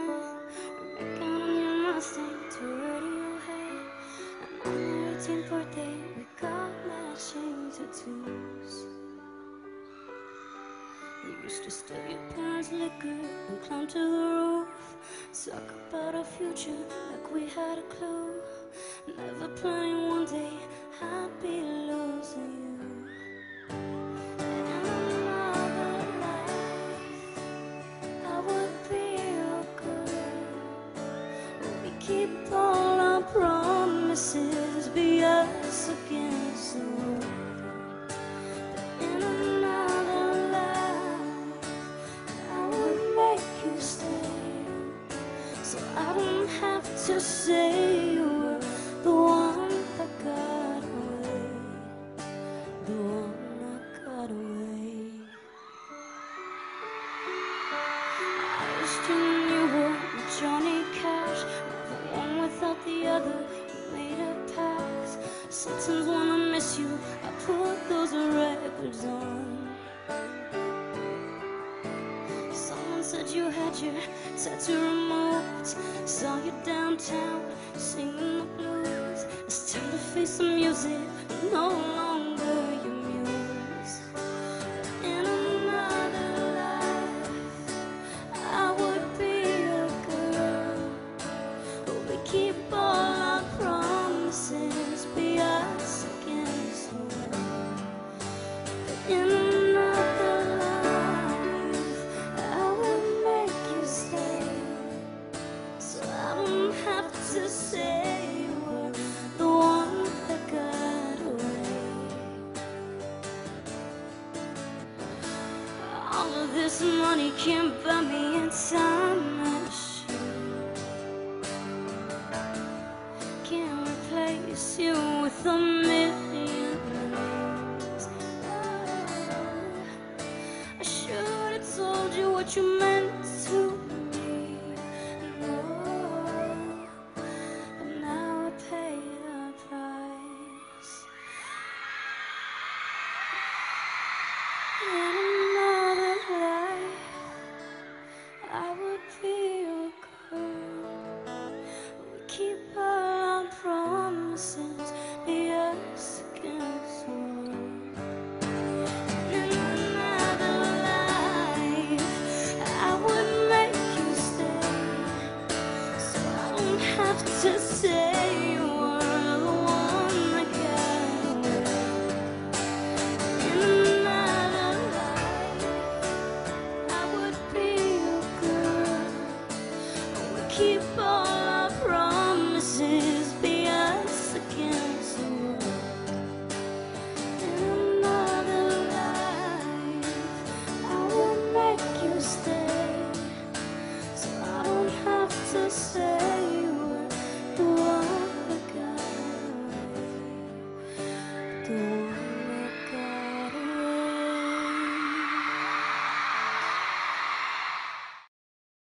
We're making a new Mustang to Radiohead. And on my 18th birthday, we got matching tattoos. We used to steal your parents' liquor and climb to the roof. Talk about our future like we had a clue. Never planning one day I'd be losing you. In another life, I would be your girl. We keep all our promises, be us against the world. In another life, I would make you stay, so I don't have to say you were the one that got away, the one that got away. I was dreaming you were Johnny Cash, never one without the other. You made a pact. Sometimes when I miss you, I put those records on. Someone said you had your tattoo removed. Saw you downtown singing the blues. It's time to face the music, no longer your muse. In another life, I would be your girl. But we keep all our promises, be us against the world. In another life, I would make you stay, so I don't have to say you were the one that got away. All of this money can't buy me a time machine. Can't replace you with a million names. I should have told you what you meant to me. No, but now I pay the price. In another life, I would be your girl. We keep all our promises, be us against the world. In another life, I would make you stay, so I don't have to say